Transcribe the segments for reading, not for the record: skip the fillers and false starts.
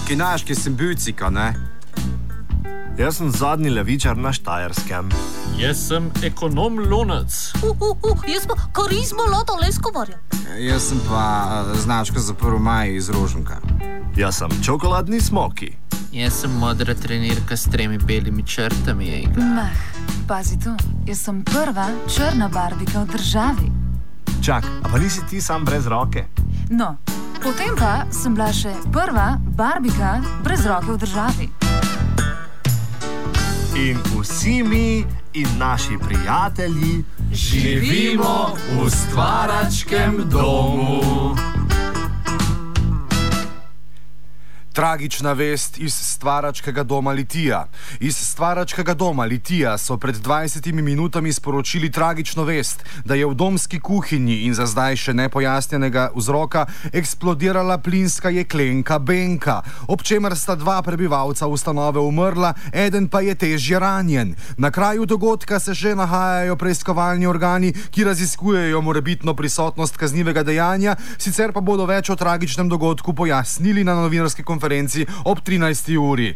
Skinaški sem Bücika, ne? Jaz sem zadnji levičar na Štajerskem. Jaz sem ekonom Lonec. Jaz pa karizma Lada Leskovarja. Jaz sem pa značka za 1. maj iz Rožnka. Jaz sem čokoladni smoki. Jaz sem modra trenirka s 3 belimi črtami, Ejga. Mah, pazi tu, jaz sem prva črna barbika v državi. Čak, a pa nisi ti sam brez roke? No, potem pa sem bila še prva barbika brez roke v državi. In vsi mi in naši prijatelji Živimo v stvaračkem domu. Tragična vest iz stvaračkega doma Litija. Iz stvaračkega doma Litija so pred 20 minutami sporočili tragično vest, da je v domski kuhinji in za zdaj še nepojasnjenega vzroka eksplodirala plinska jeklenka Benka, ob čemer sta 2 prebivalca ustanove umrla, eden pa je težje ranjen. Na kraju dogodka se že nahajajo preiskovalni organi, ki raziskujejo morebitno prisotnost kaznivega dejanja, sicer pa bodo več o tragičnem dogodku pojasnili na novinarski konferenci ob 13. uri.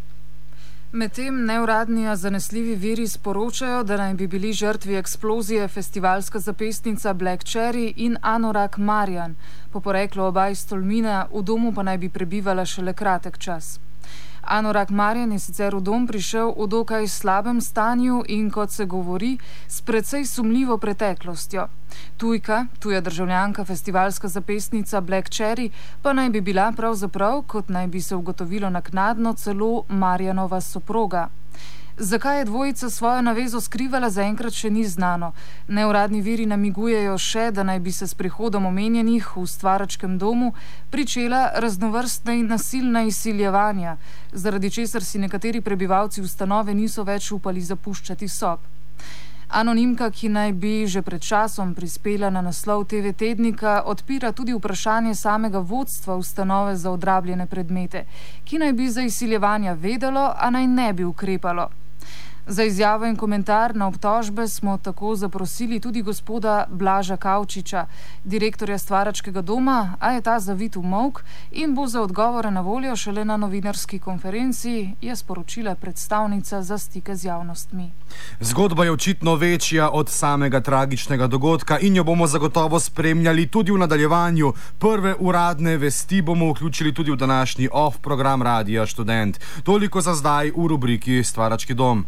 Medtem neuradni a zanesljivi viri sporočajo, da naj bi bili žrtvi eksplozije festivalska zapestnica Black Cherry in Anorak Marjan. Po poreklu oba iz Tolmina, v domu pa naj bi prebivala šele kratek čas. Anorak Marjan je sicer v dom prišel v dokaj slabem stanju in, kot se govori, s precej sumljivo preteklostjo. Tujka, tuja državljanka festivalska zapestnica Black Cherry, pa naj bi bila pravzaprav, kot naj bi se ugotovilo naknadno, celo Marjanova soproga. Zakaj je dvojica svojo navezo skrivala, zaenkrat še ni znano. Neuradni viri namigujejo še, da naj bi se s prihodom omenjenih v stvaračkem domu pričela raznovrstna in nasilna izsiljevanja, zaradi česar si nekateri prebivalci ustanove niso več upali zapuščati sob. Anonimka, ki naj bi že pred časom prispela na naslov TV tednika, odpira tudi vprašanje samega vodstva ustanove za odrabljene predmete, ki naj bi za izsiljevanja vedelo, a naj ne bi ukrepalo. Za izjavo in komentar na obtožbe smo tako zaprosili tudi gospoda Blaža Kavčiča, direktorja stvaračkega doma, a je ta zavit v molk in bo za odgovore na voljo šele na novinarski konferenci, je sporočila predstavnica za stike z javnostmi. Zgodba je očitno večja od samega tragičnega dogodka in jo bomo zagotovo spremljali tudi v nadaljevanju. Prve uradne vesti bomo vključili tudi v današnji off program Radia Študent. Toliko za zdaj v rubriki Stvarački dom.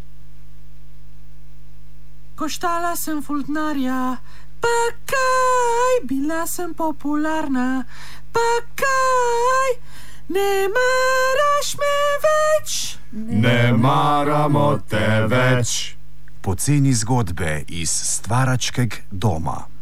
Koštala sem fultnarja, pa kaj, bila sem popularna, pa kaj, ne maraš me več. Ne maramo te več. Poceni zgodbe iz stvaračkega doma.